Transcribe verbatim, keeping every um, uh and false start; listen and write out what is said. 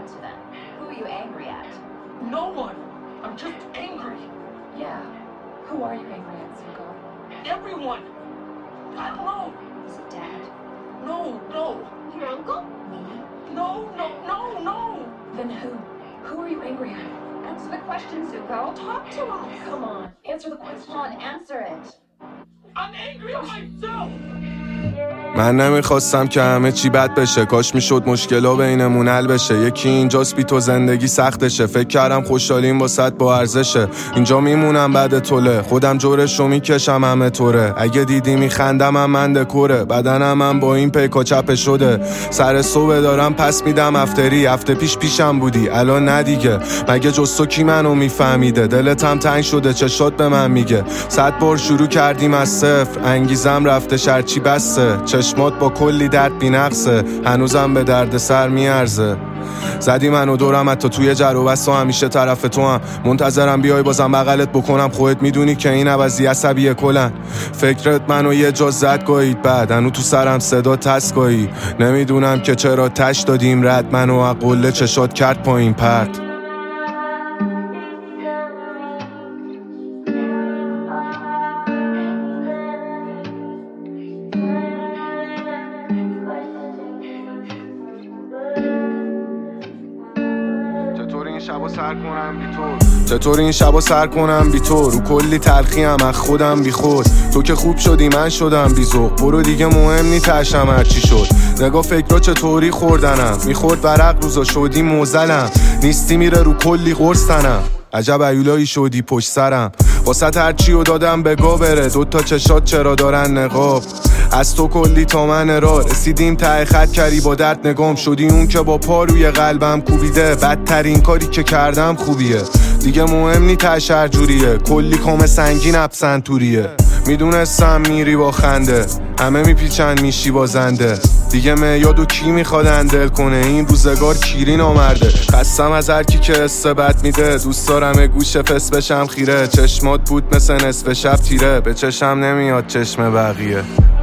answer then. Who are you angry at? No one. I'm just angry. Yeah. Who are you angry at, Zuko? Everyone. I don't know. Is it Dad? No, no. Your uncle? Me? No, no, no, no. Then who? Who are you angry at? Answer the question, Zuko. Talk to us. Come on. Answer the question. Come on, answer it. I'm angry at myself. من نمیخواستم که همه چی بد بشه، کاش میشد مشکلا بینمون حل بشه. یکی اینجاست بی تو زندگی سختشه، فکر کردم خوشحالیم واسط با ارزشه. اینجا میمونم بعد طوله، خودم جورشو میکشم همه طوره. اگه دیدی میخندم هم من دکوره، بدنم هم با این پیکا چپه شده. سر صبح دارم پس میدم افتری، هفته پیش پیشم بودی الان ندیگه. مگه جز تو کی منو میفهمیده؟ دلت هم تنگ شده چشات به من میگه. صد بار شروع کردیم از صفر، انگیزم رفته شرچی بسته. چشمات با کلی درد بی نقصه، هنوزم به درد سر میارزه. زدی منو دورم حتی توی جر و بس، همیشه طرف تو هم منتظرم بیای بازم بغلت بکنم. خودت میدونی که این عوضی عصبیه کلن. فکرت منو یه جا زد گاهید، بعد هنو تو سرم صدا تسگاهی. نمیدونم که چرا تش دادیم رد، منو اقله چشات کرد پایین پرد. شبا سر کنم بی تو، چطور این شبا سر کنم بی تو؟ رو کلی تلخی هم از خودم بی خود. تو که خوب شدی من شدم بی ذوق، برو دیگه مهم نی تشم هرچی شد. نگاه فکرها چطوری خوردنم، میخورد ورق روزا شدی موزلم. نیستی میره رو کلی قرصنم، عجب ایولایی شدی پشت سرم. واسه هرچی رو دادم بگا بره، دوتا چشات چرا دارن نقاب. از تو کلی تا من را رسیدیم ته خط، کردی با درد نگام شدی اون که با پا روی قلبم کوبیده. بدترین کاری که کردم خوبیه، دیگه مهم نی ته هر جوریه. کلی کام سنگین ابسنتوریه، میدونستم میری با خنده، همه میپیچن میشی بازنده. دیگه میادو کی میخواد اندل کنه، این روزگار کیری نامرده. خستم از هر کی که استبت میده، دوست دارم گوشه فس بشم خیره. چشمات بود مثل نصف شب تیره، به چشم نمیاد چشم بقیه.